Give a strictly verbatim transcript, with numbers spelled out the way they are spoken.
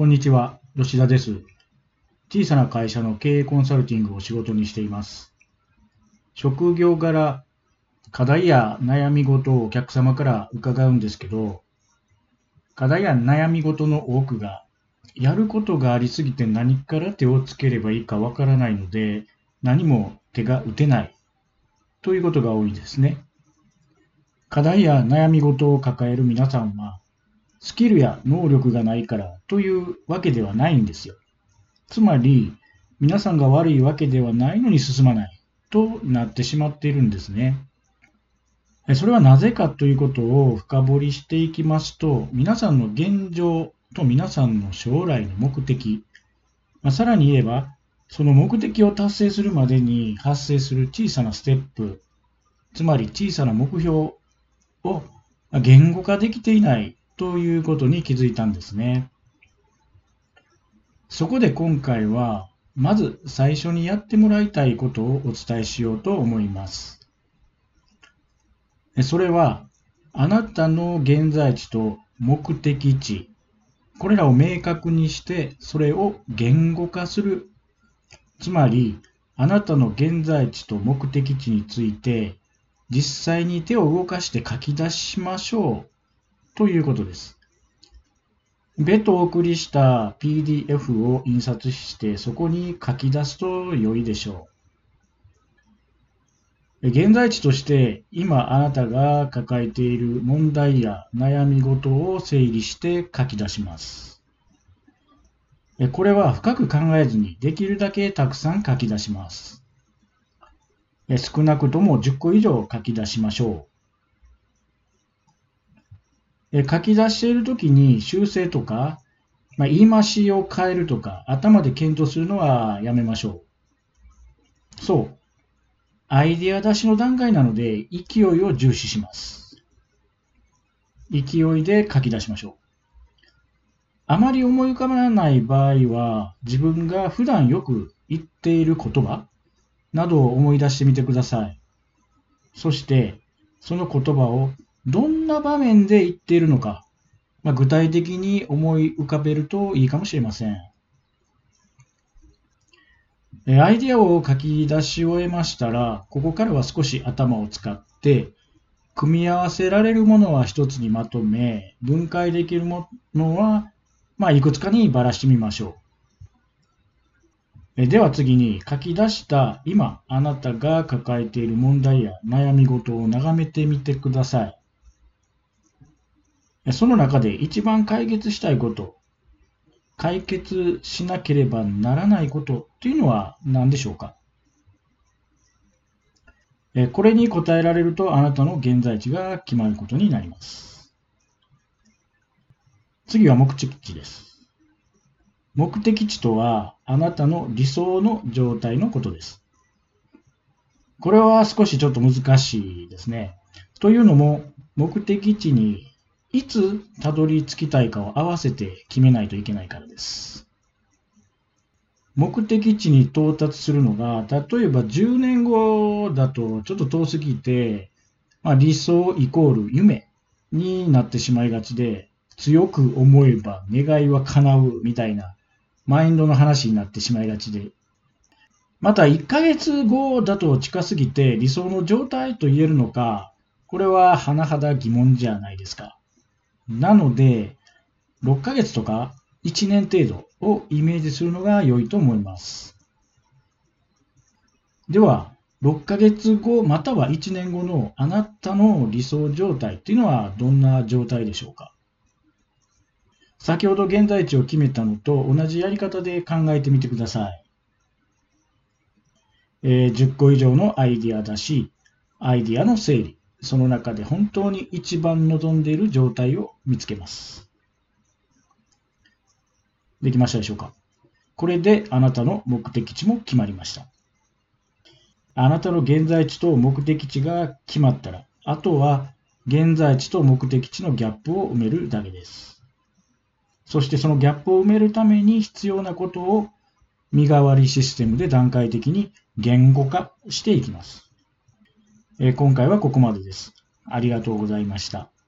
こんにちは、吉田です。小さな会社の経営コンサルティングを仕事にしています。職業柄、課題や悩み事をお客様から伺うんですけど、課題や悩み事の多くが、やることがありすぎて何から手をつければいいかわからないので、何も手が打てないということが多いですね。課題や悩み事を抱える皆さんは、スキルや能力がないからというわけではないんですよ。つまり、皆さんが悪いわけではないのに進まないとなってしまっているんですね。それはなぜかということを深掘りしていきますと、皆さんの現状と皆さんの将来の目的、まあ、さらに言えば、その目的を達成するまでに発生する小さなステップ、つまり小さな目標を言語化できていないということに気づいたんですね。そこで今回は、まず最初にやってもらいたいことをお伝えしようと思います。それは、あなたの現在地と目的地、これらを明確にして、それを言語化する。つまり、あなたの現在地と目的地について、実際に手を動かして書き出しましょうということです。別途お送りした ピーディーエフ を印刷してそこに書き出すと良いでしょう。現在地として今あなたが抱えている問題や悩み事を整理して書き出します。これは深く考えずにできるだけたくさん書き出します。少なくともじゅっこ以上書き出しましょう。書き出しているときに修正とかまあ、言い回しを変えるとか、頭で検討するのはやめましょう。そう。アイデア出しの段階なので、勢いを重視します。勢いで書き出しましょう。あまり思い浮かばない場合は、自分が普段よく言っている言葉などを思い出してみてください。そして、その言葉をどんな場面で言っているのか、まあ、具体的に思い浮かべるといいかもしれません。アイデアを書き出し終えましたら、ここからは少し頭を使って、組み合わせられるものは一つにまとめ、分解できるものは、まあ、いくつかにばらしてみましょう。では次に書き出した今あなたが抱えている問題や悩み事を眺めてみてください。その中で一番解決したいこと、解決しなければならないことというのは何でしょうか？これに答えられるとあなたの現在地が決まることになります。次は目的地です。目的地とはあなたの理想の状態のことです。これは少しちょっと難しいですね。というのも目的地にいつたどり着きたいかを合わせて決めないといけないからです。目的地に到達するのが、例えばじゅうねんごだとちょっと遠すぎて、まあ、理想イコール夢になってしまいがちで、強く思えば願いは叶うみたいなマインドの話になってしまいがちで、またいっかげつごだと近すぎて理想の状態と言えるのか、これは甚だ疑問じゃないですか。なので、ろっかげつとかいちねん程度をイメージするのが良いと思います。では、ろっかげつごまたはいちねんごのあなたの理想状態っていうのはどんな状態でしょうか？先ほど現在地を決めたのと同じやり方で考えてみてください。えー、じゅっこ以上のアイディアだし、アイディアの整理、その中で本当に一番望んでいる状態を見つけます。できましたでしょうか？これであなたの目的地も決まりました。あなたの現在地と目的地が決まったら、あとは現在地と目的地のギャップを埋めるだけです。そしてそのギャップを埋めるために必要なことを身代わりシステムで段階的に言語化していきます。えー、今回はここまでです。ありがとうございました。